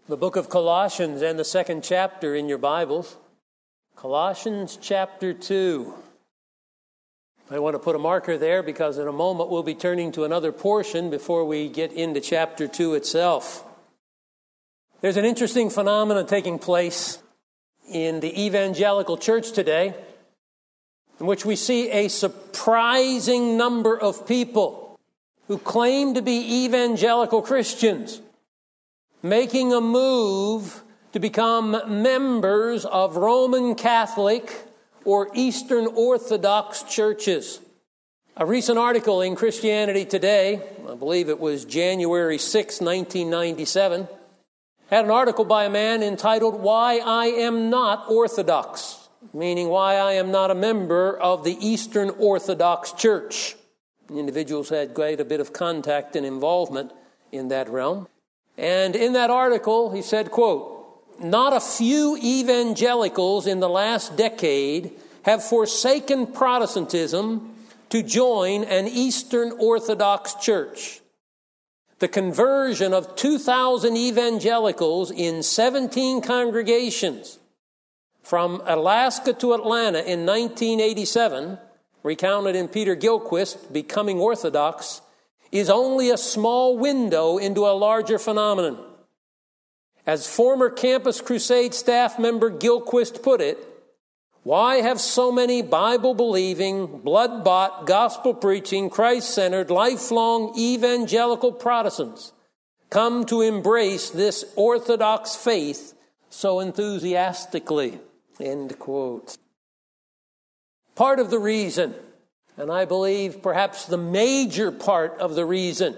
The book of Colossians and the second chapter in your Bibles. Colossians chapter 2. I want to put a marker there because in a moment we'll be turning to another portion before we get into chapter 2 itself. There's an interesting phenomenon taking place in the evangelical church today, in which we see a surprising number of people who claim to be evangelical Christians making a move to become members of Roman Catholic or Eastern Orthodox churches. A recent article in Christianity Today, I believe it was January 6, 1997, had an article by a man entitled, "Why I Am Not Orthodox," meaning why I am not a member of the Eastern Orthodox Church. The individuals had quite a bit of contact and involvement in that realm. And in that article, he said, quote, "Not a few evangelicals in the last decade have forsaken Protestantism to join an Eastern Orthodox church. The conversion of 2,000 evangelicals in 17 congregations from Alaska to Atlanta in 1987, recounted in Peter Gilchrist, Becoming Orthodox, is only a small window into a larger phenomenon. As former Campus Crusade staff member Gilchrist put it, why have so many Bible-believing, blood-bought, gospel-preaching, Christ-centered, lifelong evangelical Protestants come to embrace this Orthodox faith so enthusiastically?" End quote. Part of the reason, and I believe perhaps the major part of the reason,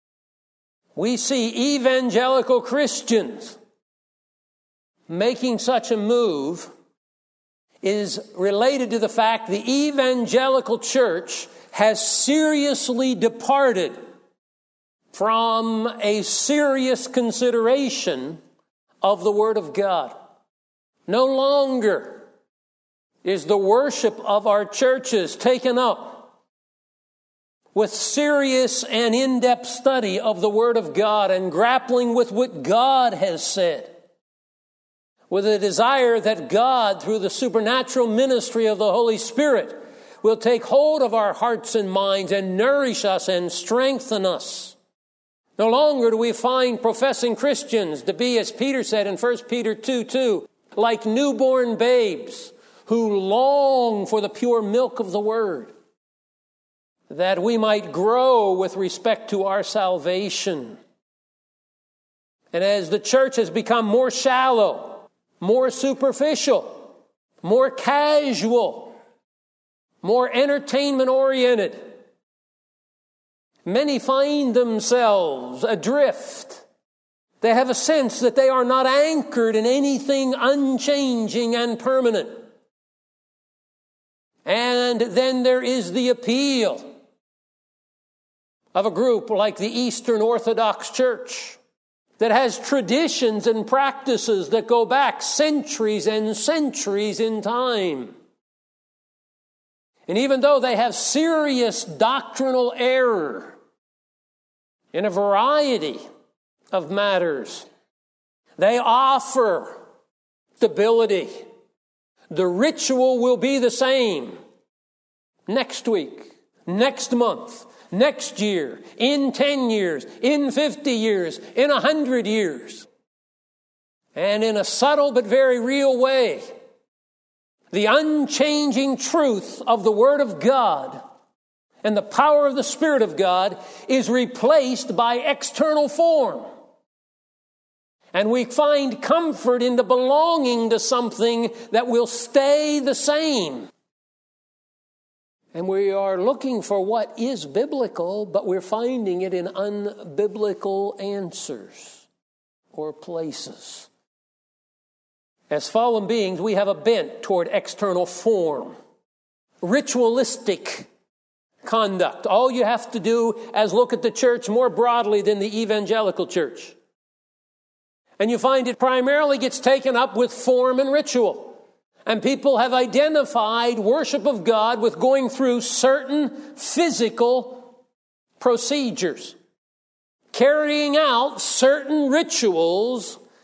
we see evangelical Christians making such a move is related to the fact the evangelical church has seriously departed from a serious consideration of the Word of God. No longer is the worship of our churches taken up with serious and in-depth study of the Word of God and grappling with what God has said, with a desire that God, through the supernatural ministry of the Holy Spirit, will take hold of our hearts and minds and nourish us and strengthen us. No longer do we find professing Christians to be, as Peter said in 1 Peter 2:2, like newborn babes who long for the pure milk of the Word, that we might grow with respect to our salvation. And as the church has become more shallow, more superficial, more casual, more entertainment-oriented, many find themselves adrift. They have a sense that they are not anchored in anything unchanging and permanent. And then there is the appeal of a group like the Eastern Orthodox Church that has traditions and practices that go back centuries and centuries in time. And even though they have serious doctrinal error in a variety of matters, they offer stability. The ritual will be the same next week, next month, next year, in 10 years, in 50 years, in 100 years. And in a subtle but very real way, the unchanging truth of the Word of God and the power of the Spirit of God is replaced by external form. And we find comfort in the belonging to something that will stay the same. And we are looking for what is biblical, but we're finding it in unbiblical answers or places. As fallen beings, we have a bent toward external form, ritualistic conduct. All you have to do is look at the church more broadly than the evangelical church. And you find it primarily gets taken up with form and ritual. And people have identified worship of God with going through certain physical procedures, carrying out certain rituals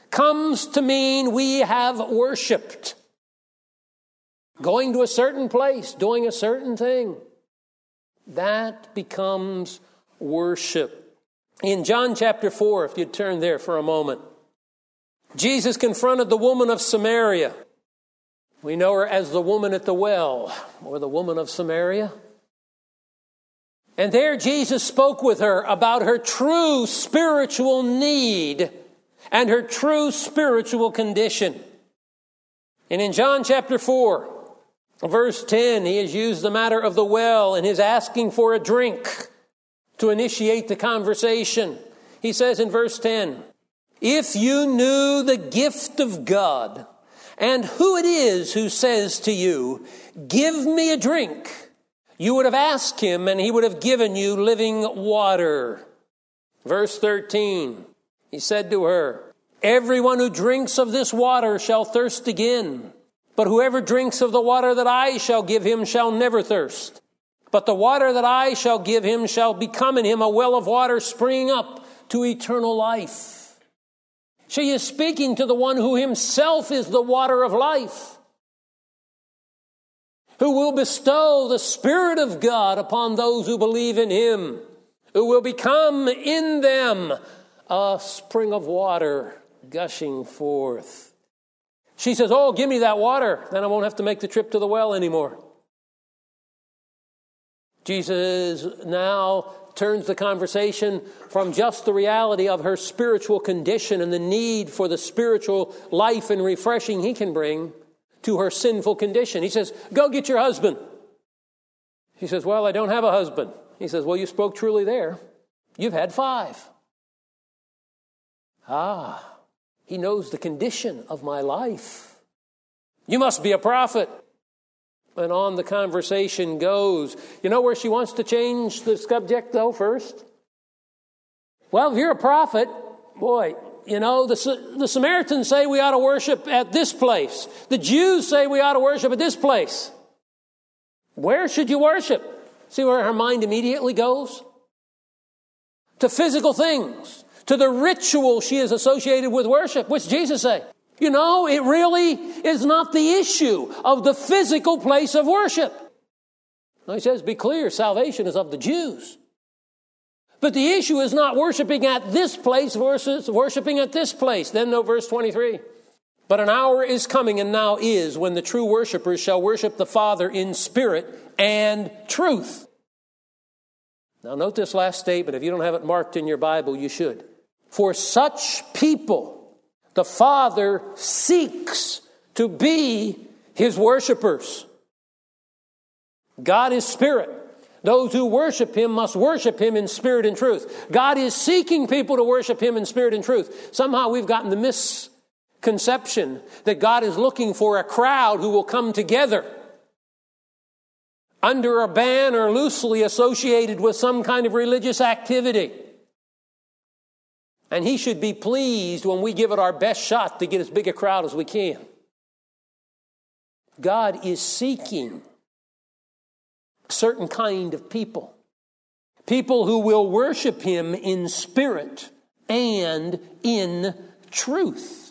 comes to mean we have worshiped. Going to a certain place, doing a certain thing. That becomes worship. In John chapter 4, if you'd turn there for a moment, Jesus confronted the woman of Samaria. We know her as the woman at the well, or the woman of Samaria. And there Jesus spoke with her about her true spiritual need and her true spiritual condition. And in John chapter 4, verse 10, he has used the matter of the well and his asking for a drink to initiate the conversation. He says in verse 10, "If you knew the gift of God and who it is who says to you, 'Give me a drink,' you would have asked him and he would have given you living water." Verse 13, he said to her, "Everyone who drinks of this water shall thirst again. But whoever drinks of the water that I shall give him shall never thirst. But the water that I shall give him shall become in him a well of water springing up to eternal life." She is speaking to the one who himself is the water of life, who will bestow the Spirit of God upon those who believe in him, who will become in them a spring of water gushing forth. She says, "Oh, give me that water. Then I won't have to make the trip to the well anymore." Jesus now turns the conversation from just the reality of her spiritual condition and the need for the spiritual life and refreshing he can bring to her sinful condition. He says, "Go get your husband." She says, "Well, I don't have a husband." He says, "Well, you spoke truly there. You've had 5. He knows the condition of my life. You must be a prophet." And on the conversation goes. You know where she wants to change the subject, though, first? Well, if you're a prophet, boy, you know, the Samaritans say we ought to worship at this place. The Jews say we ought to worship at this place. Where should you worship? See where her mind immediately goes? To physical things. To the ritual she is associated with worship. What's Jesus say? You know, it really is not the issue of the physical place of worship. Now he says, be clear, salvation is of the Jews. But the issue is not worshiping at this place versus worshiping at this place. Then note verse 23. "But an hour is coming and now is when the true worshipers shall worship the Father in spirit and truth." Now note this last statement. If you don't have it marked in your Bible, you should. "For such people, the Father seeks to be his worshipers." God is spirit. Those who worship him must worship him in spirit and truth. God is seeking people to worship him in spirit and truth. Somehow we've gotten the misconception that God is looking for a crowd who will come together under a ban or loosely associated with some kind of religious activity. And he should be pleased when we give it our best shot to get as big a crowd as we can. God is seeking a certain kind of people. People who will worship him in spirit and in truth.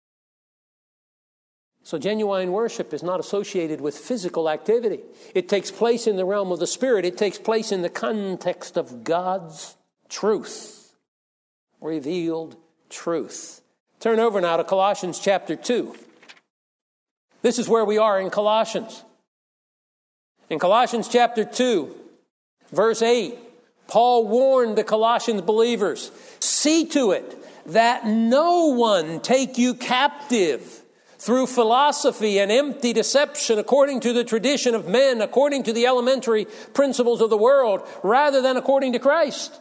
So genuine worship is not associated with physical activity. It takes place in the realm of the Spirit. It takes place in the context of God's truth. Revealed truth. Turn over now to Colossians chapter 2. This is where we are in Colossians. In Colossians chapter 2, verse 8, Paul warned the Colossian believers, "See to it that no one take you captive through philosophy and empty deception according to the tradition of men, according to the elementary principles of the world, rather than according to Christ.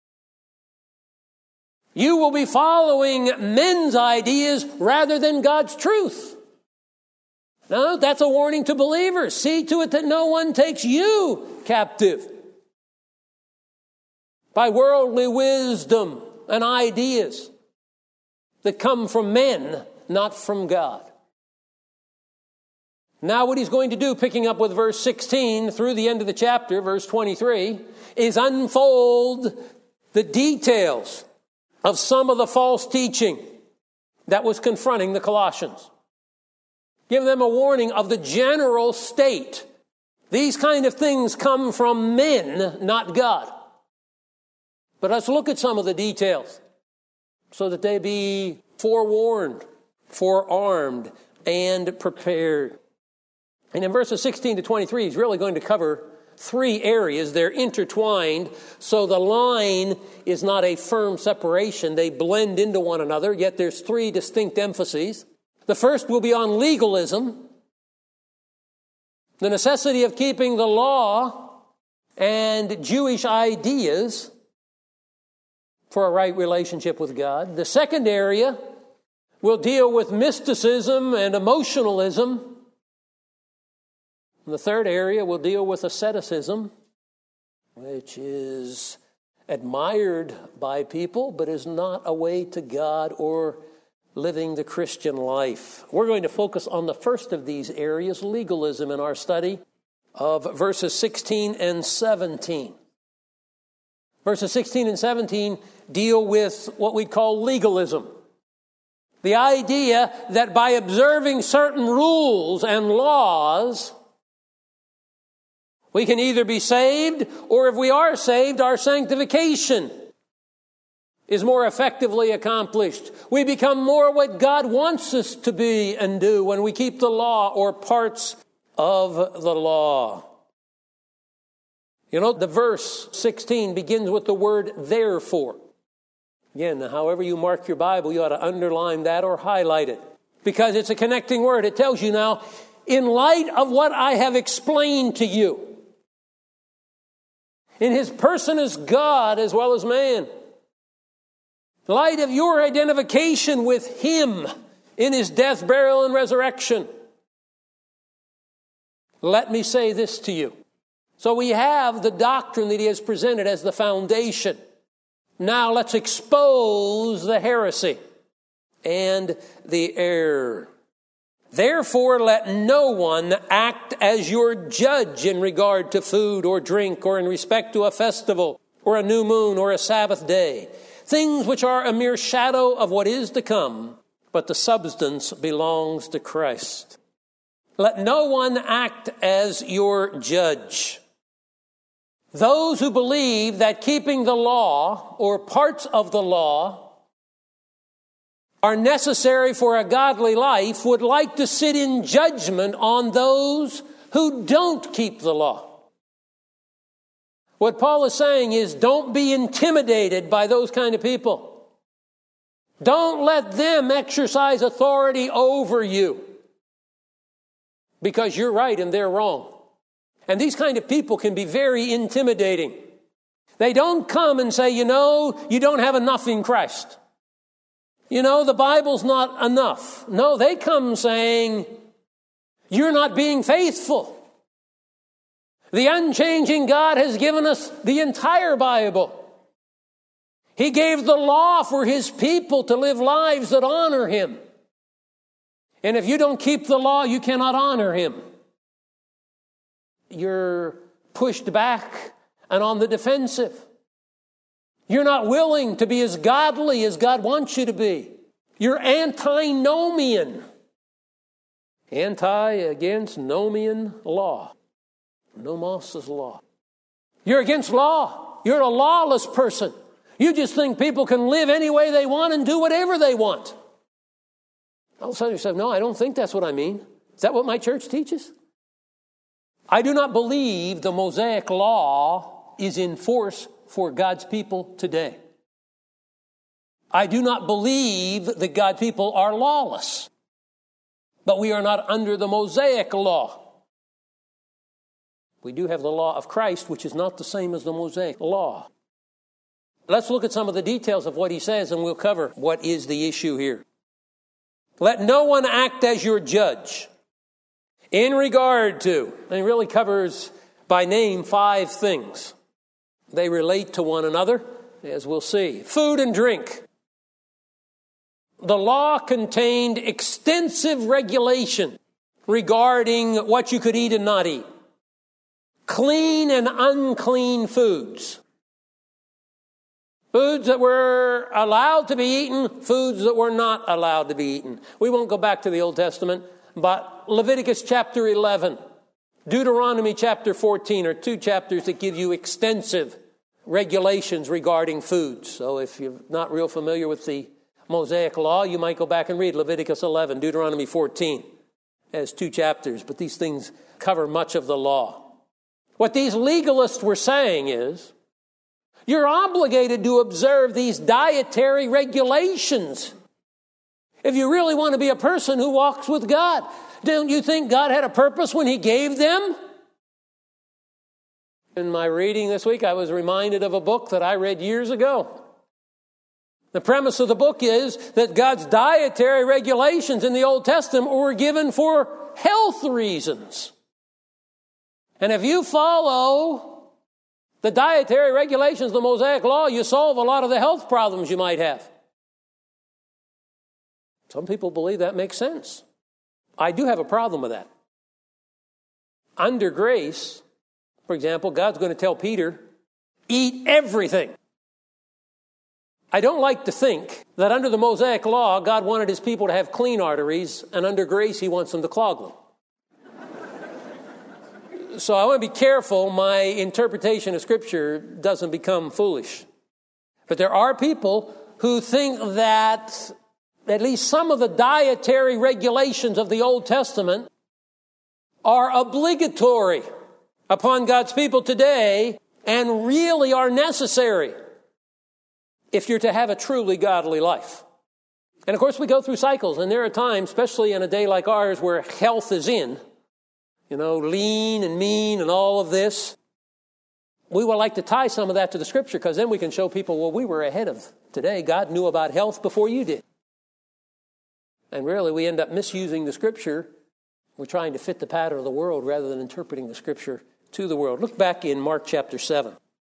You will be following men's ideas rather than God's truth." Now, that's a warning to believers. See to it that no one takes you captive by worldly wisdom and ideas that come from men, not from God. Now what he's going to do, picking up with verse 16 through the end of the chapter, verse 23, is unfold the details of some of the false teaching that was confronting the Colossians. Give them a warning of the general state. These kind of things come from men, not God. But let's look at some of the details so that they be forewarned, forearmed, and prepared. And in verses 16 to 23, he's really going to cover three areas. They're intertwined, so the line is not a firm separation. They blend into one another, yet there's three distinct emphases. The first will be on legalism, the necessity of keeping the law and Jewish ideas for a right relationship with God. The second area will deal with mysticism and emotionalism. And the third area will deal with asceticism, which is admired by people, but is not a way to God or living the Christian life. We're going to focus on the first of these areas, legalism, in our study of verses 16 and 17. Verses 16 and 17 deal with what we call legalism. The idea that by observing certain rules and laws, we can either be saved, or if we are saved, our sanctification is more effectively accomplished. We become more what God wants us to be and do when we keep the law or parts of the law. You know, the verse 16 begins with the word therefore. Again, however you mark your Bible, you ought to underline that or highlight it, because it's a connecting word. It tells you now, in light of what I have explained to you, in his person as God as well as man, in light of your identification with him in his death, burial, and resurrection, let me say this to you. So we have the doctrine that he has presented as the foundation. Now let's expose the heresy and the error. Therefore, let no one act as your judge in regard to food or drink, or in respect to a festival or a new moon or a Sabbath day, things which are a mere shadow of what is to come, but the substance belongs to Christ. Let no one act as your judge. Those who believe that keeping the law or parts of the law are necessary for a godly life would like to sit in judgment on those who don't keep the law. What Paul is saying is, don't be intimidated by those kind of people. Don't let them exercise authority over you, because you're right and they're wrong. And these kind of people can be very intimidating. They don't come and say, you know, you don't have enough in Christ. You know, the Bible's not enough. No, they come saying, you're not being faithful. The unchanging God has given us the entire Bible. He gave the law for his people to live lives that honor him. And if you don't keep the law, you cannot honor him. You're pushed back and on the defensive. You're not willing to be as godly as God wants you to be. You're antinomian. Against nomian law. Nomos is law. You're against law. You're a lawless person. You just think people can live any way they want and do whatever they want. All of a sudden you say, no, I don't think that's what I mean. Is that what my church teaches? I do not believe the Mosaic law is in force for God's people today. I do not believe that God's people are lawless. But we are not under the Mosaic law. We do have the law of Christ, which is not the same as the Mosaic law. Let's look at some of the details of what he says, and we'll cover what is the issue here. Let no one act as your judge in regard to, and he really covers by name 5 things. They relate to one another, as we'll see. Food and drink. The law contained extensive regulation regarding what you could eat and not eat. Clean and unclean foods. Foods that were allowed to be eaten, foods that were not allowed to be eaten. We won't go back to the Old Testament, but Leviticus chapter 11, Deuteronomy chapter 14 are two chapters that give you extensive regulations regarding foods. So if you're not real familiar with the Mosaic law, you might go back and read Leviticus 11, Deuteronomy 14. It has two chapters, but these things cover much of the law. What these legalists were saying is, you're obligated to observe these dietary regulations if you really want to be a person who walks with God. Don't you think God had a purpose when He gave them? In my reading this week, I was reminded of a book that I read years ago. The premise of the book is that God's dietary regulations in the Old Testament were given for health reasons. And if you follow the dietary regulations of the Mosaic law, you solve a lot of the health problems you might have. Some people believe that makes sense. I do have a problem with that. Under grace, for example, God's going to tell Peter, eat everything. I don't like to think that under the Mosaic law, God wanted His people to have clean arteries, and under grace, He wants them to clog them. So I want to be careful my interpretation of Scripture doesn't become foolish. But there are people who think that at least some of the dietary regulations of the Old Testament are obligatory upon God's people today and really are necessary if you're to have a truly godly life. And of course we go through cycles, and there are times, especially in a day like ours, where health is in. Lean and mean and all of this. We would like to tie some of that to the Scripture, because then we can show people, well, we were ahead of today. God knew about health before you did. And really, we end up misusing the Scripture. We're trying to fit the pattern of the world rather than interpreting the Scripture to the world. Look back in Mark chapter 7.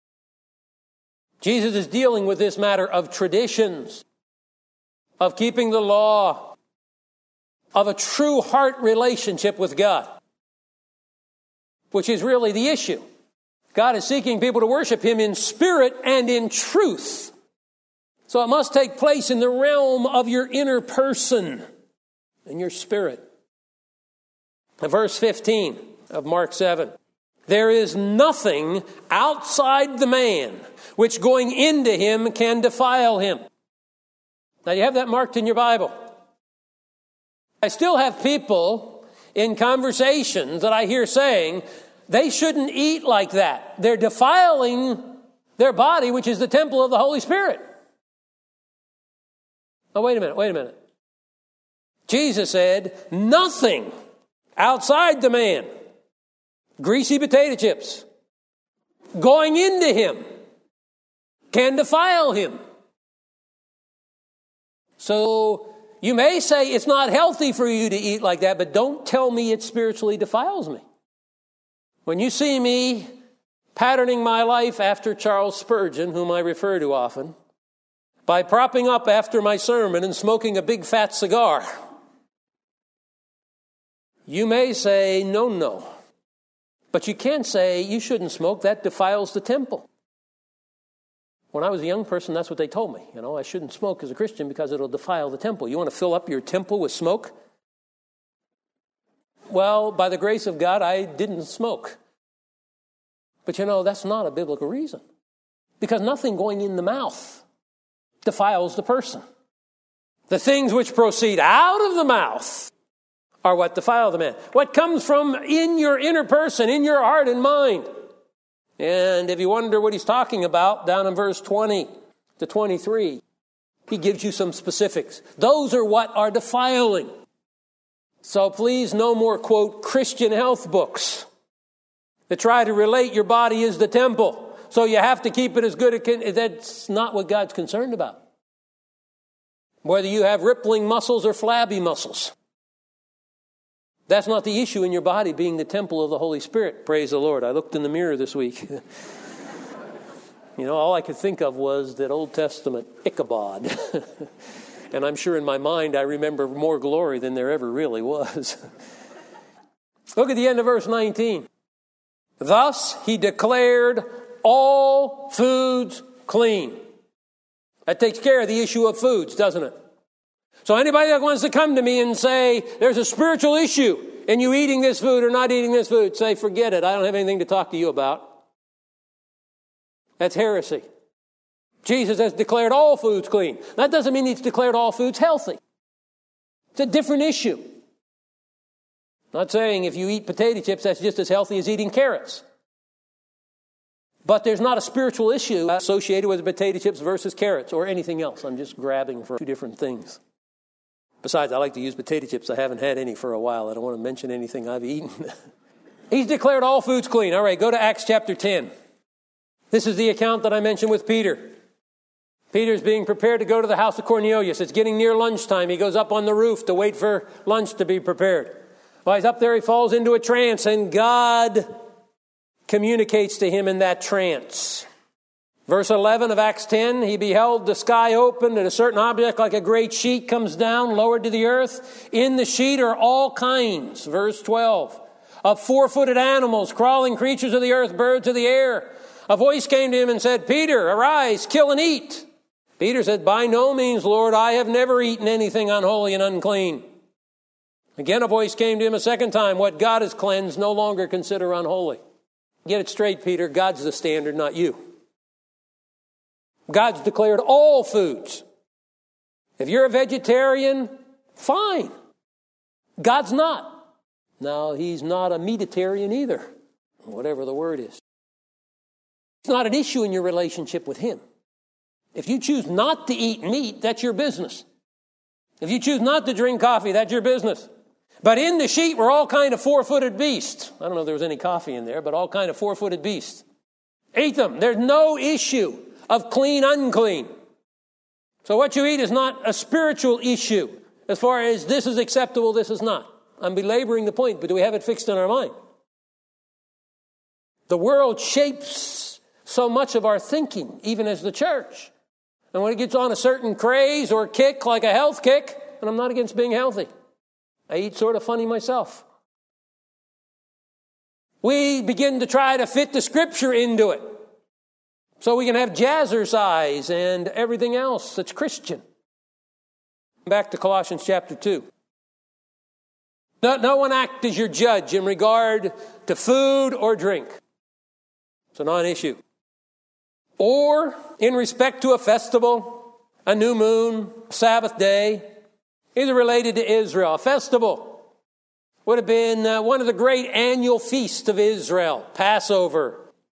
Jesus is dealing with this matter of traditions, of keeping the law, of a true heart relationship with God, which is really the issue. God is seeking people to worship Him in spirit and in truth. So it must take place in the realm of your inner person, in your spirit. Verse 15 of Mark 7. There is nothing outside the man which going into him can defile him. Now you have that marked in your Bible. I still have people in conversations that I hear saying they shouldn't eat like that. They're defiling their body, which is the temple of the Holy Spirit. Oh, wait a minute. Jesus said, nothing outside the man, greasy potato chips, going into him, can defile him. So you may say it's not healthy for you to eat like that, but don't tell me it spiritually defiles me. When you see me patterning my life after Charles Spurgeon, whom I refer to often, by propping up after my sermon and smoking a big fat cigar, you may say, no. But you can't say you shouldn't smoke, that defiles the temple. When I was a young person, that's what they told me. I shouldn't smoke as a Christian because it'll defile the temple. You want to fill up your temple with smoke? Well, by the grace of God, I didn't smoke. But that's not a biblical reason. Because nothing going in the mouth defiles the person. The things which proceed out of the mouth are what defile the man. What comes from in your inner person, in your heart and mind. And if you wonder what he's talking about, down in verse 20 to 23, he gives you some specifics. Those are what are defiling. So please, no more, quote, Christian health books that try to relate your body is the temple, so you have to keep it as good as it can. That's not what God's concerned about. Whether you have rippling muscles or flabby muscles. That's not the issue in your body being the temple of the Holy Spirit. Praise the Lord. I looked in the mirror this week. All I could think of was that Old Testament Ichabod. And I'm sure in my mind I remember more glory than there ever really was. Look at the end of verse 19. Thus he declared all foods clean. That takes care of the issue of foods, doesn't it? So anybody that wants to come to me and say, there's a spiritual issue in you eating this food or not eating this food, say, forget it. I don't have anything to talk to you about. That's heresy. Jesus has declared all foods clean. That doesn't mean he's declared all foods healthy. It's a different issue. I'm not saying if you eat potato chips, that's just as healthy as eating carrots. But there's not a spiritual issue associated with potato chips versus carrots or anything else. I'm just grabbing for two different things. Besides, I like to use potato chips. I haven't had any for a while. I don't want to mention anything I've eaten. He's declared all foods clean. All right, go to Acts chapter 10. This is the account that I mentioned with Peter. Peter's being prepared to go to the house of Cornelius. It's getting near lunchtime. He goes up on the roof to wait for lunch to be prepared. While he's up there, he falls into a trance, and God communicates to him in that trance. Verse 11 of Acts 10, he beheld the sky opened, and a certain object like a great sheet comes down, lowered to the earth. In the sheet are all kinds, verse 12, of four-footed animals, crawling creatures of the earth, birds of the air. A voice came to him and said, Peter, arise, kill and eat. Peter said, by no means, Lord, I have never eaten anything unholy and unclean. Again, a voice came to him a second time, what God has cleansed, no longer consider unholy. Get it straight, Peter, God's the standard, not you. God's declared all foods. If you're a vegetarian, fine. God's not. Now, he's not a meatitarian either, whatever the word is. It's not an issue in your relationship with him. If you choose not to eat meat, that's your business. If you choose not to drink coffee, that's your business. But in the sheet were all kind of four-footed beasts. I don't know if there was any coffee in there, but all kind of four-footed beasts. Ate them. There's no issue of clean, unclean. So what you eat is not a spiritual issue as far as this is acceptable, this is not. I'm belaboring the point, but do we have it fixed in our mind? The world shapes so much of our thinking, even as the church. And when it gets on a certain craze or kick, like a health kick, and I'm not against being healthy. I eat sort of funny myself. We begin to try to fit the scripture into it. So we can have jazzercise and everything else that's Christian. Back to Colossians chapter 2. No one act as your judge in regard to food or drink. It's a non-issue. Or in respect to a festival, a new moon, Sabbath day, either related to Israel. A festival would have been one of the great annual feasts of Israel. Passover,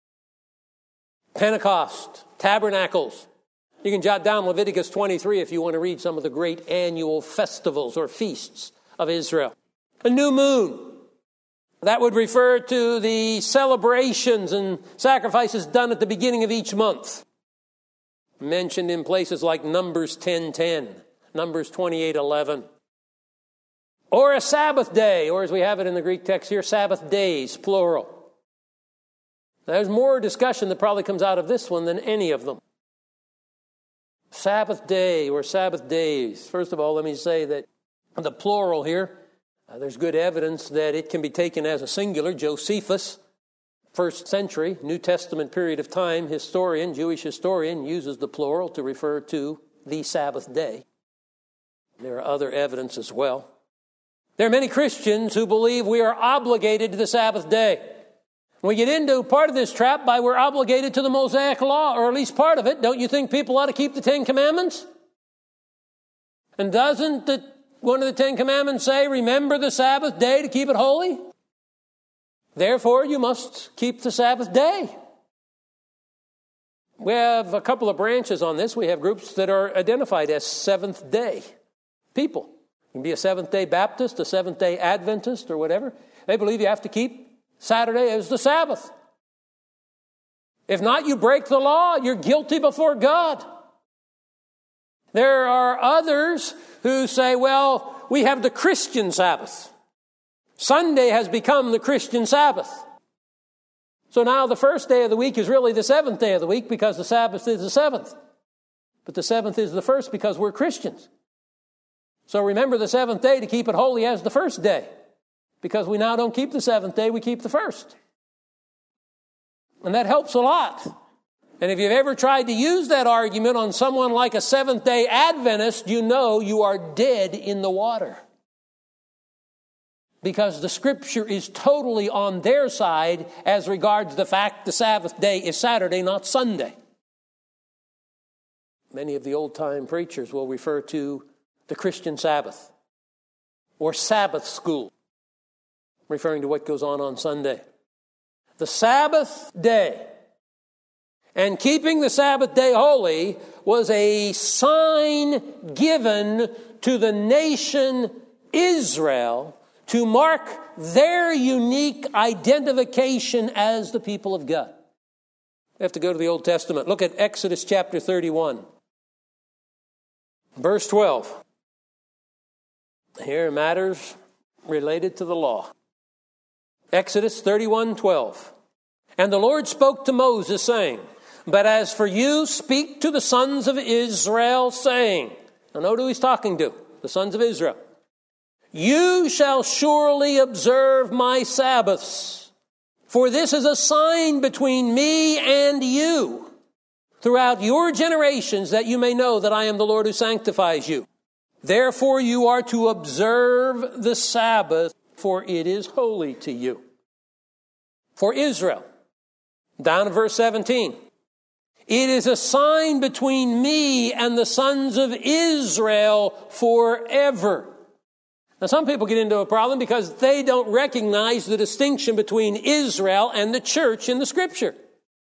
Pentecost, Tabernacles. You can jot down Leviticus 23 if you want to read some of the great annual festivals or feasts of Israel. A new moon. That would refer to the celebrations and sacrifices done at the beginning of each month. Mentioned in places like Numbers 10:10, Numbers 28:11. Or a Sabbath day, or as we have it in the Greek text here, Sabbath days, plural. There's more discussion that probably comes out of this one than any of them. Sabbath day or Sabbath days. First of all, let me say that the plural here, there's good evidence that it can be taken as a singular. Josephus, first century, New Testament period of time, historian, Jewish historian, uses the plural to refer to the Sabbath day. There are other evidence as well. There are many Christians who believe we are obligated to the Sabbath day. We get into part of this trap by we're obligated to the Mosaic Law, or at least part of it. Don't you think people ought to keep the Ten Commandments? And doesn't one of the Ten Commandments say, remember the Sabbath day to keep it holy? Therefore, you must keep the Sabbath day. We have a couple of branches on this. We have groups that are identified as Seventh Day people. You can be a Seventh-day Baptist, a Seventh-day Adventist, or whatever. They believe you have to keep Saturday as the Sabbath. If not, you break the law. You're guilty before God. There are others who say, well, we have the Christian Sabbath. Sunday has become the Christian Sabbath. So now the first day of the week is really the seventh day of the week because the Sabbath is the seventh. But the seventh is the first because we're Christians. So remember the seventh day to keep it holy as the first day. Because we now don't keep the seventh day, we keep the first. And that helps a lot. And if you've ever tried to use that argument on someone like a Seventh-day Adventist, you know you are dead in the water. Because the Scripture is totally on their side as regards the fact the Sabbath day is Saturday, not Sunday. Many of the old-time preachers will refer to the Christian Sabbath or Sabbath school, referring to what goes on Sunday. The Sabbath day and keeping the Sabbath day holy was a sign given to the nation Israel to mark their unique identification as the people of God. We have to go to the Old Testament. Look at Exodus chapter 31. Verse 12. Here are matters related to the law. Exodus 31:12. And the Lord spoke to Moses, saying, But as for you, speak to the sons of Israel, saying, now note who he's talking to, the sons of Israel. You shall surely observe my Sabbaths, for this is a sign between me and you throughout your generations, that you may know that I am the Lord who sanctifies you. Therefore you are to observe the Sabbath, for it is holy to you. For Israel. Down in verse 17. It is a sign between me and the sons of Israel forever. Now some people get into a problem because they don't recognize the distinction between Israel and the church in the Scripture.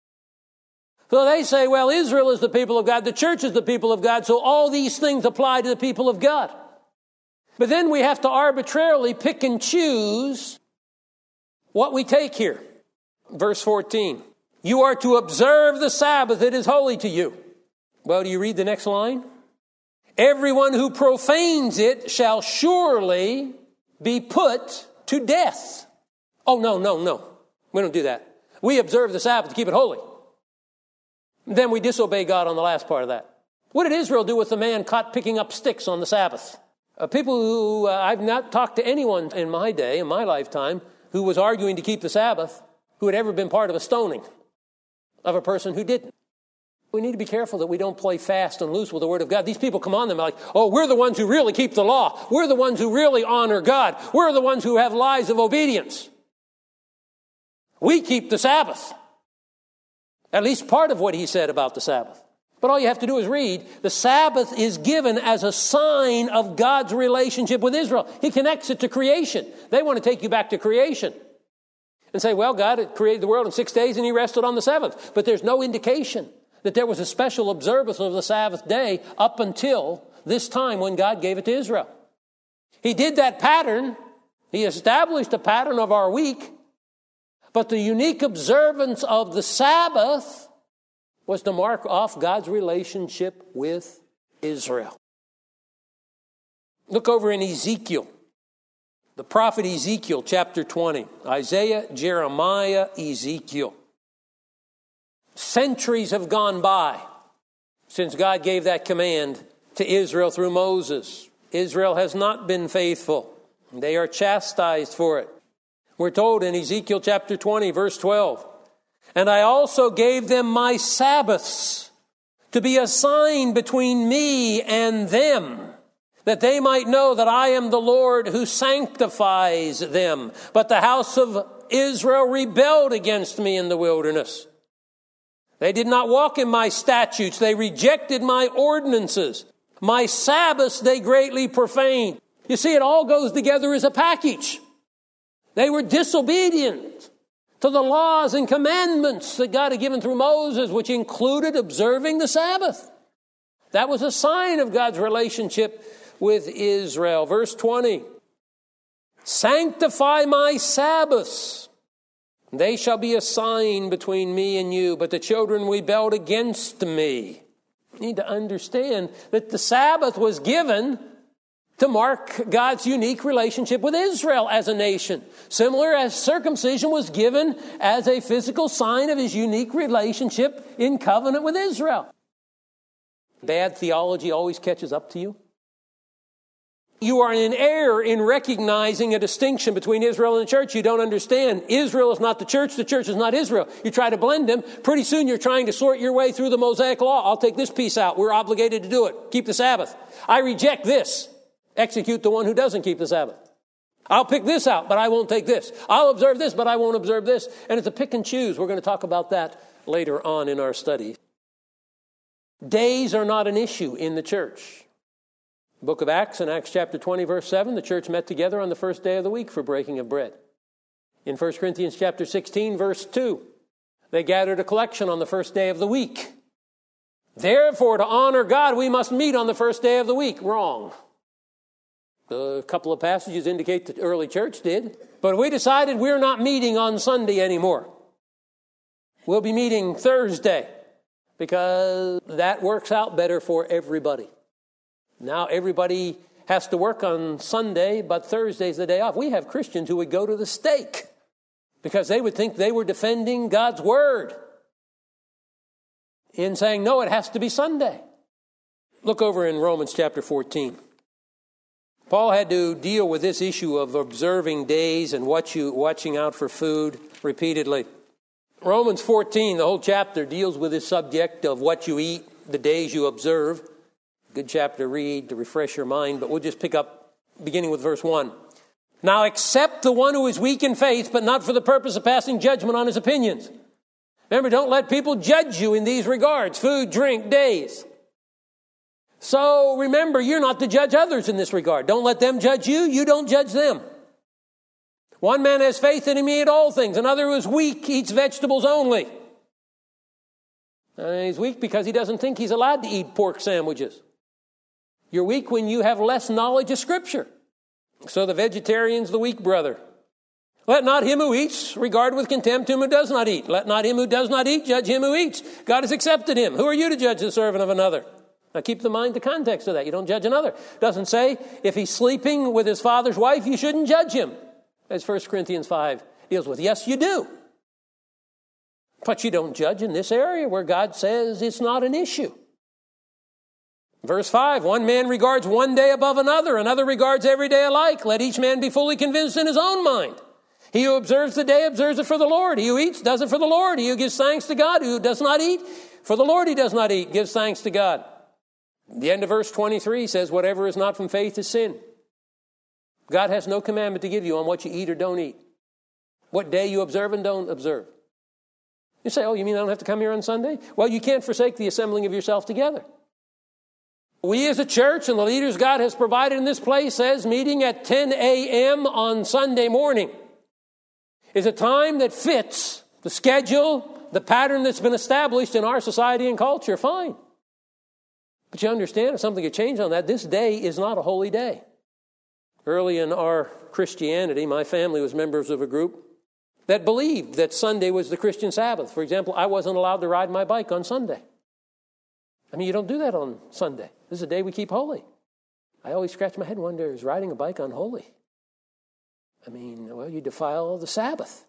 So they say, well, Israel is the people of God, the church is the people of God, so all these things apply to the people of God. But then we have to arbitrarily pick and choose what we take here. Verse 14. You are to observe the Sabbath, it is holy to you. Well, do you read the next line? Everyone who profanes it shall surely be put to death. Oh, no. We don't do that. We observe the Sabbath to keep it holy. Then we disobey God on the last part of that. What did Israel do with the man caught picking up sticks on the Sabbath? People who, I've not talked to anyone in my day, in my lifetime, who was arguing to keep the Sabbath, who had ever been part of a stoning of a person who didn't. We need to be careful that we don't play fast and loose with the Word of God. These people come on them like, oh, we're the ones who really keep the law. We're the ones who really honor God. We're the ones who have lives of obedience. We keep the Sabbath. At least part of what he said about the Sabbath. But all you have to do is read. The Sabbath is given as a sign of God's relationship with Israel. He connects it to creation. They want to take you back to creation and say, well, God had created the world in 6 days and he rested on the seventh. But there's no indication that there was a special observance of the Sabbath day up until this time when God gave it to Israel. He did that pattern. He established a pattern of our week. But the unique observance of the Sabbath was to mark off God's relationship with Israel. Look over in Ezekiel, the prophet Ezekiel, chapter 20. Isaiah, Jeremiah, Ezekiel. Centuries have gone by since God gave that command to Israel through Moses. Israel has not been faithful. They are chastised for it. We're told in Ezekiel chapter 20, verse 12, and I also gave them my Sabbaths to be a sign between me and them, that they might know that I am the Lord who sanctifies them. But the house of Israel rebelled against me in the wilderness. They did not walk in my statutes. They rejected my ordinances. My Sabbaths they greatly profaned. You see, it all goes together as a package. They were disobedient to the laws and commandments that God had given through Moses, which included observing the Sabbath. That was a sign of God's relationship with Israel. Verse 20, sanctify my Sabbaths. They shall be a sign between me and you, but the children rebelled against me. You need to understand that the Sabbath was given to mark God's unique relationship with Israel as a nation. Similar as circumcision was given as a physical sign of his unique relationship in covenant with Israel. Bad theology always catches up to you. You are in error in recognizing a distinction between Israel and the church. You don't understand. Israel is not the church is not Israel. You try to blend them. Pretty soon you're trying to sort your way through the Mosaic law. I'll take this piece out. We're obligated to do it. Keep the Sabbath. I reject this. Execute the one who doesn't keep the Sabbath. I'll pick this out, but I won't take this. I'll observe this, but I won't observe this. And it's a pick and choose. We're going to talk about that later on in our study. Days are not an issue in the church. Book of Acts, in Acts chapter 20, verse 7, the church met together on the first day of the week for breaking of bread. In 1 Corinthians chapter 16, verse 2, they gathered a collection on the first day of the week. Therefore, to honor God, we must meet on the first day of the week. Wrong. A couple of passages indicate the early church did. But we decided we're not meeting on Sunday anymore. We'll be meeting Thursday because that works out better for everybody. Now everybody has to work on Sunday, but Thursday's the day off. We have Christians who would go to the stake because they would think they were defending God's word in saying, no, it has to be Sunday. Look over in Romans chapter 14. Paul had to deal with this issue of observing days and watching out for food repeatedly. Romans 14, the whole chapter, deals with this subject of what you eat, the days you observe. Good chapter to read to refresh your mind, but we'll just pick up beginning with verse 1. Now accept the one who is weak in faith, but not for the purpose of passing judgment on his opinions. Remember, don't let people judge you in these regards, food, drink, days. So remember, you're not to judge others in this regard. Don't let them judge you. You don't judge them. One man has faith in him, he eat all things. Another who is weak eats vegetables only. And he's weak because he doesn't think he's allowed to eat pork sandwiches. You're weak when you have less knowledge of Scripture. So the vegetarian's the weak brother. Let not him who eats regard with contempt him who does not eat. Let not him who does not eat judge him who eats. God has accepted him. Who are you to judge the servant of another? Now keep in mind the context of that. You don't judge another. It doesn't say if he's sleeping with his father's wife, you shouldn't judge him. As 1 Corinthians 5 deals with. Yes, you do. But you don't judge in this area where God says it's not an issue. Verse 5, one man regards one day above another, another regards every day alike. Let each man be fully convinced in his own mind. He who observes the day observes it for the Lord. He who eats does it for the Lord. He who gives thanks to God, who does not eat, for the Lord he does not eat, gives thanks to God. The end of verse 23 says, whatever is not from faith is sin. God has no commandment to give you on what you eat or don't eat. What day you observe and don't observe. You say, oh, you mean I don't have to come here on Sunday? Well, you can't forsake the assembling of yourself together. We as a church and the leaders God has provided in this place says meeting at 10 a.m. on Sunday morning is a time that fits the schedule, the pattern that's been established in our society and culture. Fine. But you understand, if something could change on that, this day is not a holy day. Early in our Christianity, my family was members of a group that believed that Sunday was the Christian Sabbath. For example, I wasn't allowed to ride my bike on Sunday. I mean, you don't do that on Sunday. This is a day we keep holy. I always scratch my head and wonder, is riding a bike unholy? I mean, well, you defile the Sabbath.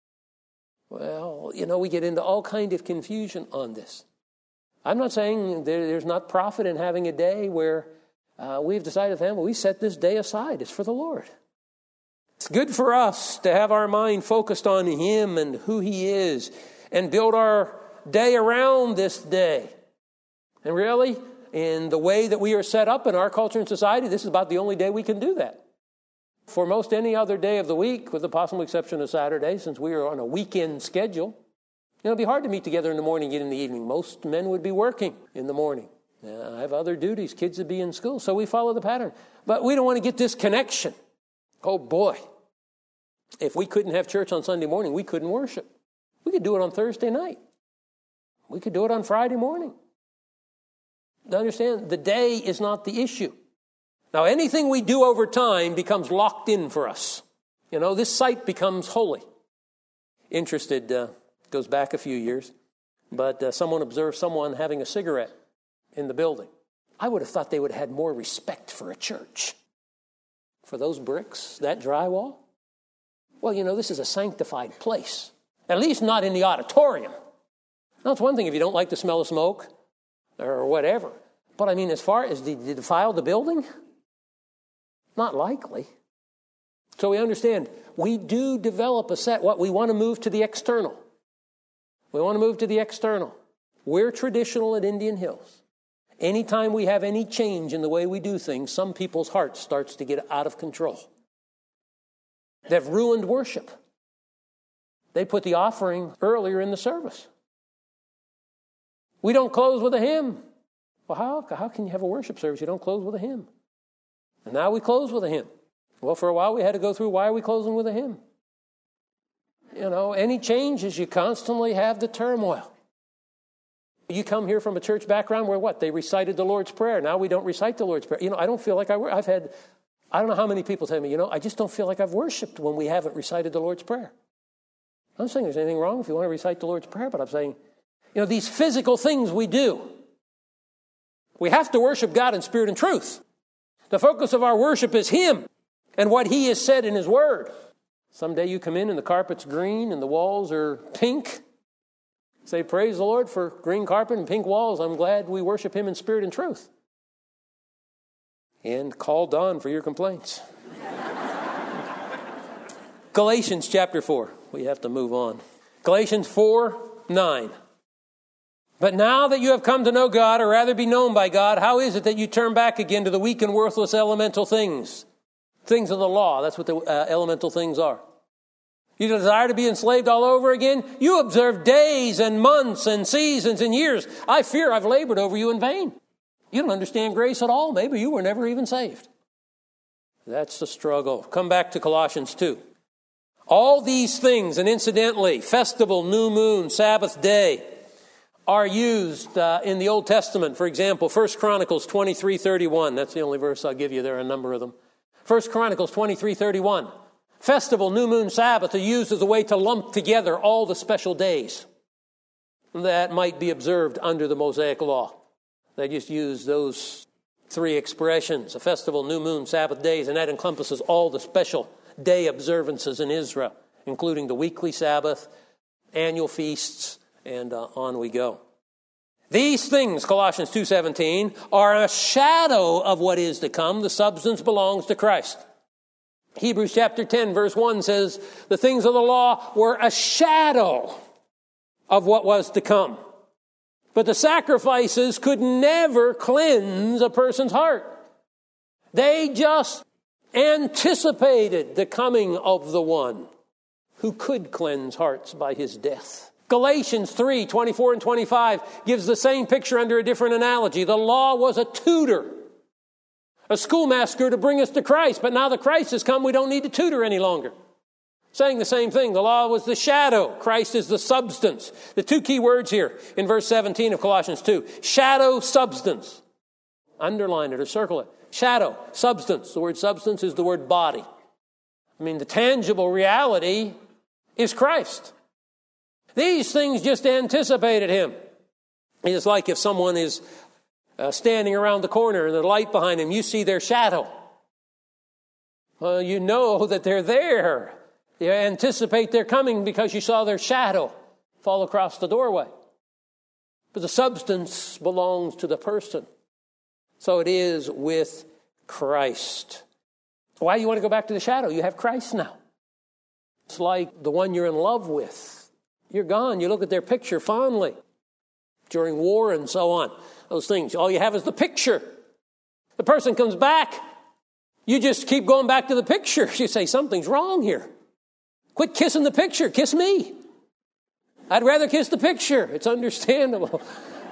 Well, we get into all kind of confusion on this. I'm not saying there's not profit in having a day where we've decided, family, we set this day aside. It's for the Lord. It's good for us to have our mind focused on Him and who He is and build our day around this day. And really, in the way that we are set up in our culture and society, this is about the only day we can do that. For most any other day of the week, with the possible exception of Saturday, since we are on a weekend schedule, it'll be hard to meet together in the morning and in the evening. Most men would be working in the morning. I have other duties. Kids would be in school, so we follow the pattern. But we don't want to get this connection. Oh boy, if we couldn't have church on Sunday morning, we couldn't worship. We could do it on Thursday night. We could do it on Friday morning. Understand, the day is not the issue. Now, anything we do over time becomes locked in for us. This site becomes holy. Interested, goes back a few years, but someone observed someone having a cigarette in the building. I would have thought they would have had more respect for a church. For those bricks, that drywall. Well, this is a sanctified place. At least not in the auditorium. Now, it's one thing if you don't like the smell of smoke or whatever. But I mean, as far as to defile the building, Not likely. So we understand, we do develop a set. What we want to move to the external. We want to move to the external. We're traditional at Indian Hills. Anytime we have any change in the way we do things, some people's hearts starts to get out of control. They've ruined worship. They put the offering earlier in the service. We don't close with a hymn. Well, how can you have a worship service? You don't close with a hymn. And now we close with a hymn. Well, for a while we had to go through, why are we closing with a hymn? You know, any changes, you constantly have the turmoil. You come here from a church background where what? They recited the Lord's Prayer. Now we don't recite the Lord's Prayer. You know, I don't feel like I don't know how many people tell me, I just don't feel like I've worshiped when we haven't recited the Lord's Prayer. I'm not saying there's anything wrong if you want to recite the Lord's Prayer, but I'm saying, these physical things we do. We have to worship God in spirit and truth. The focus of our worship is Him and what He has said in His Word. Someday you come in and the carpet's green and the walls are pink. Say, praise the Lord for green carpet and pink walls. I'm glad we worship Him in spirit and truth. And call Don for your complaints. Galatians chapter 4. We have to move on. Galatians 4:9. But now that you have come to know God, or rather be known by God, how is it that you turn back again to the weak and worthless elemental things? Things of the law. That's what the elemental things are. You desire to be enslaved all over again? You observe days and months and seasons and years. I fear I've labored over you in vain. You don't understand grace at all. Maybe you were never even saved. That's the struggle. Come back to Colossians 2. All these things, and incidentally, festival, new moon, Sabbath day, are used in the Old Testament. For example, 1 Chronicles 23:31. That's the only verse I'll give you. There are a number of them. 1 Chronicles 23:31. Festival, new moon, Sabbath are used as a way to lump together all the special days that might be observed under the Mosaic law. They just use those three expressions, a festival, new moon, Sabbath days, and that encompasses all the special day observances in Israel, including the weekly Sabbath, annual feasts, and on we go. These things, Colossians 2:17, are a shadow of what is to come. The substance belongs to Christ. Hebrews chapter 10, verse 1 says, the things of the law were a shadow of what was to come. But the sacrifices could never cleanse a person's heart. They just anticipated the coming of the one who could cleanse hearts by His death. Galatians 3:24 and 25 gives the same picture under a different analogy. The law was a tutor, a schoolmaster to bring us to Christ. But now that Christ has come, we don't need to tutor any longer. Saying the same thing. The law was the shadow. Christ is the substance. The two key words here in verse 17 of Colossians 2. Shadow, substance. Underline it or circle it. Shadow, substance. The word substance is the word body. The tangible reality is Christ. These things just anticipated Him. It's like if someone is standing around the corner and the light behind him, you see their shadow. Well, you know that they're there. You anticipate their coming because you saw their shadow fall across the doorway. But the substance belongs to the person. So it is with Christ. Why do you want to go back to the shadow? You have Christ now. It's like the one you're in love with. You're gone. You look at their picture fondly during war and so on. Those things. All you have is the picture. The person comes back. You just keep going back to the picture. You say, something's wrong here. Quit kissing the picture. Kiss me. I'd rather kiss the picture. It's understandable.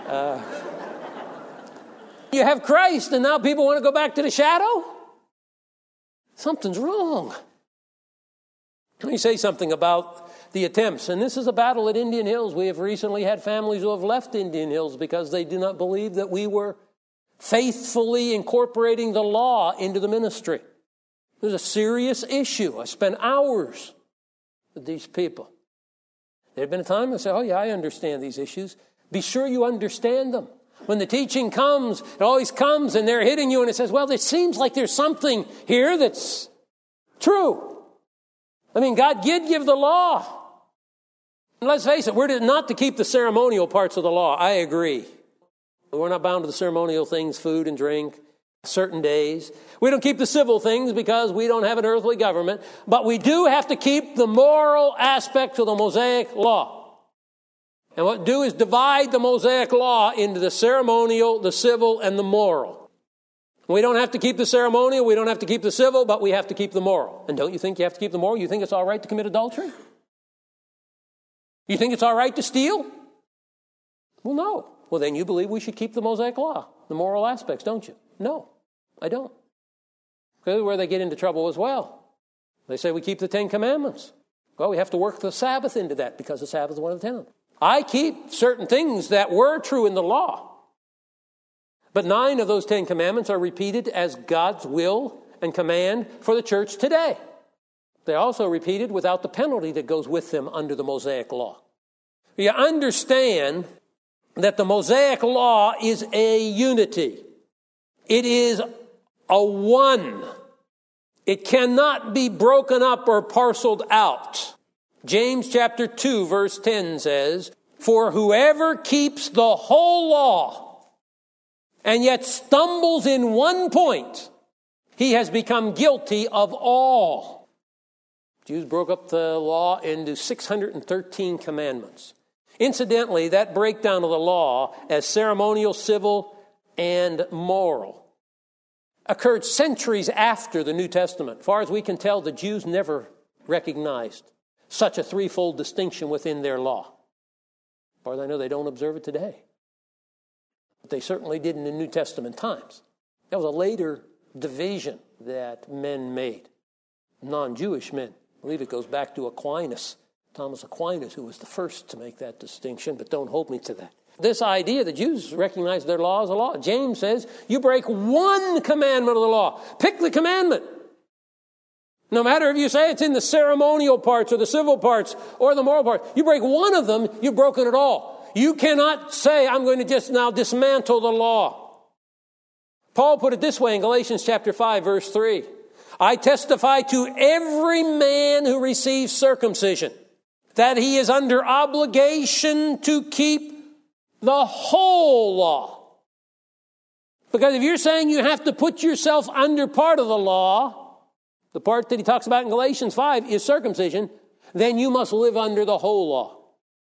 You have Christ, and now people want to go back to the shadow? Something's wrong. Let me say something about the attempts. And this is a battle at Indian Hills. We have recently had families who have left Indian Hills because they do not believe that we were faithfully incorporating the law into the ministry. It was a serious issue. I spent hours with these people. There had been a time I said, oh yeah, I understand these issues. Be sure you understand them. When the teaching comes, it always comes and they're hitting you and it says, well, it seems like there's something here that's true. God did give the law. And let's face it, we're not to keep the ceremonial parts of the law. I agree. We're not bound to the ceremonial things, food and drink. certain days. We don't keep the civil things because we don't have an earthly government. But we do have to keep the moral aspects of the Mosaic law. And what we do is divide the Mosaic law into the ceremonial, the civil, and the moral. We don't have to keep the ceremonial, we don't have to keep the civil, but we have to keep the moral. And don't you think you have to keep the moral? You think it's all right to commit adultery? You think it's all right to steal? Well, no. Well, then you believe we should keep the Mosaic law, the moral aspects, don't you? No, I don't. Because where they get into trouble as well. They say we keep the 10 Commandments. Well, we have to work the Sabbath into that because the Sabbath is one of the 10. I keep certain things that were true in the law. But 9 of those 10 Commandments are repeated as God's will and command for the church today. They're also repeated without the penalty that goes with them under the Mosaic law. You understand that the Mosaic law is a unity. It is a one. It cannot be broken up or parceled out. James chapter 2 verse 10 says, "For whoever keeps the whole law and yet stumbles in one point, he has become guilty of all." Jews broke up the law into 613 commandments. Incidentally, that breakdown of the law as ceremonial, civil, and moral occurred centuries after the New Testament. As far as we can tell, the Jews never recognized such a threefold distinction within their law. As far as I know, they don't observe it today. But they certainly did in the New Testament times. That was a later division that men made, non-Jewish men. I believe it goes back to Aquinas, Thomas Aquinas, who was the first to make that distinction, but don't hold me to that. This idea, the Jews recognize their law as a law. James says, you break one commandment of the law. Pick the commandment. No matter if you say it's in the ceremonial parts or the civil parts or the moral parts, you break one of them, you've broken it all. You cannot say, I'm going to just now dismantle the law. Paul put it this way in Galatians chapter 5, verse 3. I testify to every man who receives circumcision that he is under obligation to keep the whole law. Because if you're saying you have to put yourself under part of the law, the part that he talks about in Galatians 5 is circumcision, then you must live under the whole law.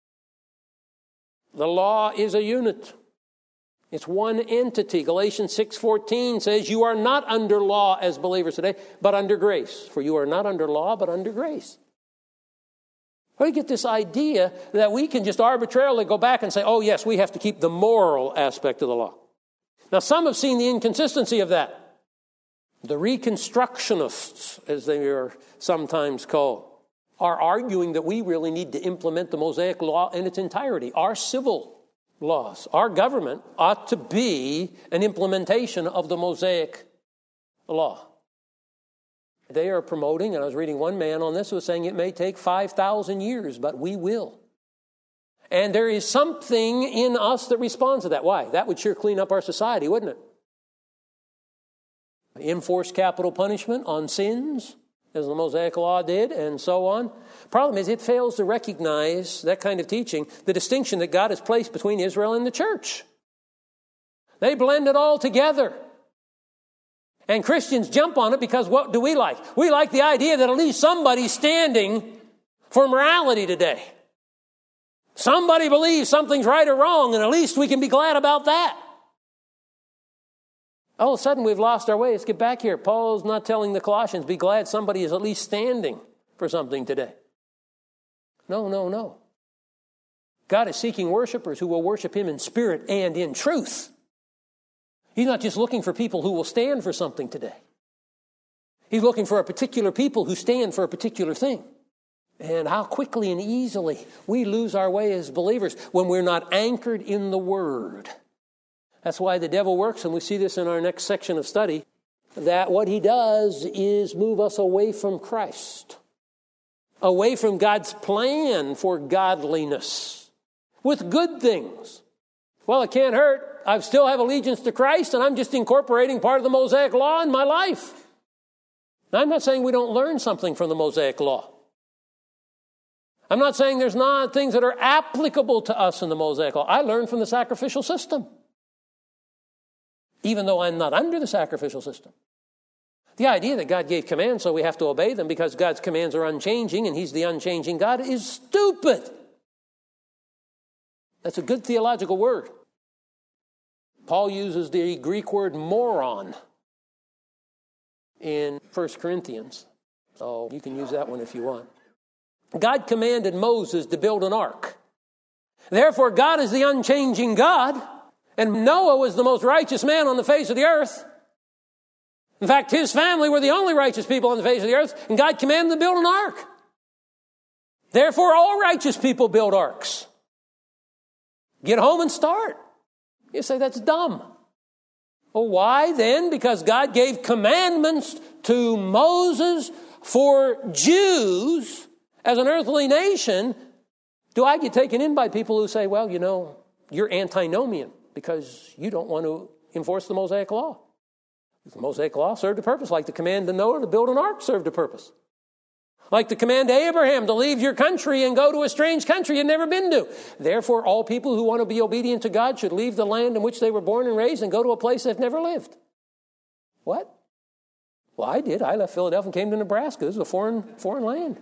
The law is a unit. It's one entity. Galatians 6:14 says, you are not under law as believers today, but under grace. For you are not under law, but under grace. Where do you get this idea that we can just arbitrarily go back and say, oh yes, we have to keep the moral aspect of the law? Now some have seen the inconsistency of that. The Reconstructionists, as they are sometimes called, are arguing that we really need to implement the Mosaic law in its entirety. Our civil laws, our government ought to be an implementation of the Mosaic law. They are promoting, and I was reading one man on this who was saying it may take 5,000 years, but we will. And there is something in us that responds to that. Why? That would sure clean up our society, wouldn't it? Enforce capital punishment on sins, as the Mosaic law did, and so on. Problem is, it fails to recognize, that kind of teaching, the distinction that God has placed between Israel and the church. They blend it all together. And Christians jump on it because what do we like? We like the idea that at least somebody's standing for morality today. Somebody believes something's right or wrong, and at least we can be glad about that. All of a sudden, we've lost our way. Let's get back here. Paul's not telling the Colossians, be glad somebody is at least standing for something today. No. God is seeking worshipers who will worship Him in spirit and in truth. He's not just looking for people who will stand for something today. He's looking for a particular people who stand for a particular thing. And how quickly and easily we lose our way as believers when we're not anchored in the Word. That's why the devil works, and we see this in our next section of study, that what he does is move us away from Christ, away from God's plan for godliness, with good things. Well, it can't hurt. I still have allegiance to Christ, and I'm just incorporating part of the Mosaic law in my life. Now, I'm not saying we don't learn something from the Mosaic law. I'm not saying there's not things that are applicable to us in the Mosaic law. I learned from the sacrificial system. even though I'm not under the sacrificial system. The idea that God gave commands so we have to obey them because God's commands are unchanging and He's the unchanging God is stupid. That's a good theological word. Paul uses the Greek word moron in 1 Corinthians. So you can use that one if you want. God commanded Moses to build an ark. Therefore, God is the unchanging God, and Noah was the most righteous man on the face of the earth. In fact, his family were the only righteous people on the face of the earth, and God commanded them to build an ark. Therefore, all righteous people build arks. Get home and start. You say, that's dumb. Well, why then? Because God gave commandments to Moses for Jews as an earthly nation. Do I get taken in by people who say, well, you know, you're antinomian because you don't want to enforce the Mosaic Law? The Mosaic Law served a purpose, like the command to Noah to build an ark served a purpose. Like the command to Abraham to leave your country and go to a strange country you've never been to. Therefore, all people who want to be obedient to God should leave the land in which they were born and raised and go to a place they've never lived. What? Well, I did. I left Philadelphia and came to Nebraska. This is a foreign land.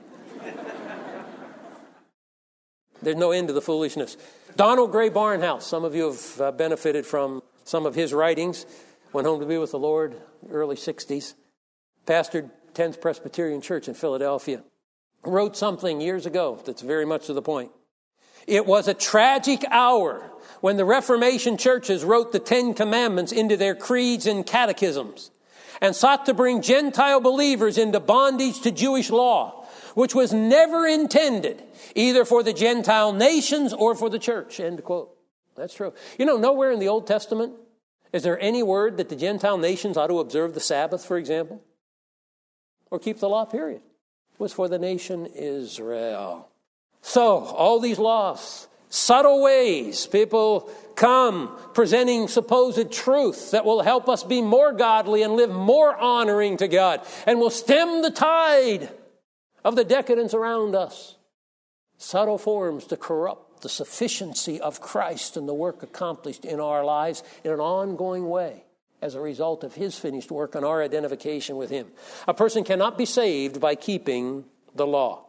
There's no end to the foolishness. Donald Gray Barnhouse, some of you have benefited from some of his writings. Went home to be with the Lord in the early 60s. Pastored 10th Presbyterian Church in Philadelphia. Wrote something years ago that's very much to the point. It was a tragic hour when the Reformation churches wrote the 10 Commandments into their creeds and catechisms and sought to bring Gentile believers into bondage to Jewish law, which was never intended either for the Gentile nations or for the church. End quote. That's true. You know, nowhere in the Old Testament is there any word that the Gentile nations ought to observe the Sabbath, for example, or keep the law, period. It was for the nation Israel. So, all these laws, subtle ways, people come presenting supposed truth that will help us be more godly and live more honoring to God and will stem the tide of the decadence around us. Subtle forms to corrupt the sufficiency of Christ and the work accomplished in our lives in an ongoing way as a result of His finished work and our identification with Him. A person cannot be saved by keeping the law,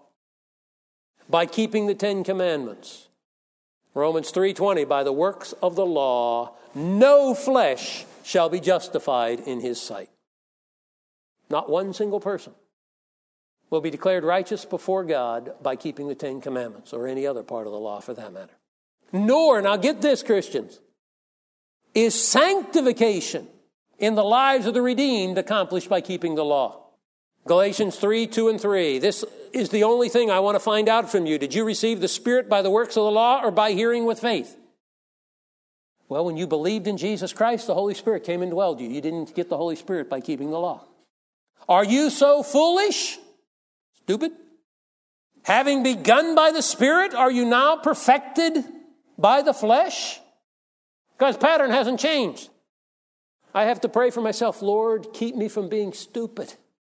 by keeping the 10 Commandments. Romans 3:20, by the works of the law, no flesh shall be justified in His sight. Not one single person will be declared righteous before God by keeping the 10 Commandments or any other part of the law for that matter. Nor, now get this, Christians, is sanctification in the lives of the redeemed accomplished by keeping the law. Galatians 3:2 and 3. This is the only thing I want to find out from you. Did you receive the Spirit by the works of the law or by hearing with faith? Well, when you believed in Jesus Christ, the Holy Spirit came and dwelled you. You didn't get the Holy Spirit by keeping the law. Are you so foolish? Stupid? Having begun by the Spirit, are you now perfected by the flesh? God's pattern hasn't changed. I have to pray for myself, Lord, keep me from being stupid.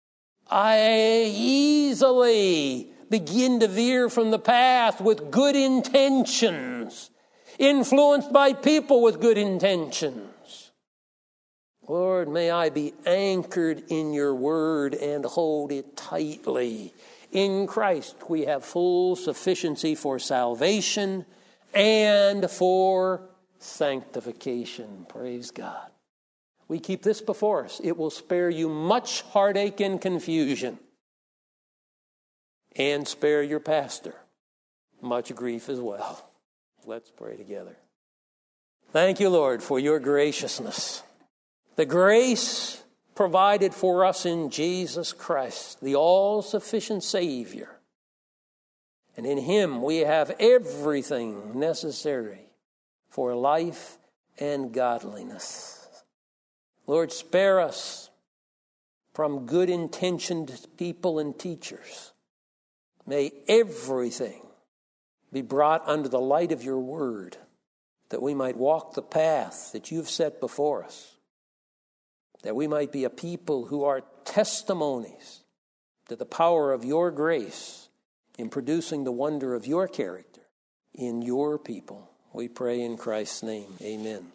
I easily begin to veer from the path with good intentions, influenced by people with good intentions. Lord, may I be anchored in your word and hold it tightly. In Christ, we have full sufficiency for salvation and for sanctification. Praise God. We keep this before us. It will spare you much heartache and confusion, and spare your pastor much grief as well. Let's pray together. Thank you, Lord, for your graciousness. The grace provided for us in Jesus Christ, the all-sufficient Savior. And in Him we have everything necessary for life and godliness. Lord, spare us from good-intentioned people and teachers. May everything be brought under the light of your word, that we might walk the path that you've set before us, that we might be a people who are testimonies to the power of your grace in producing the wonder of your character in your people. We pray in Christ's name. Amen.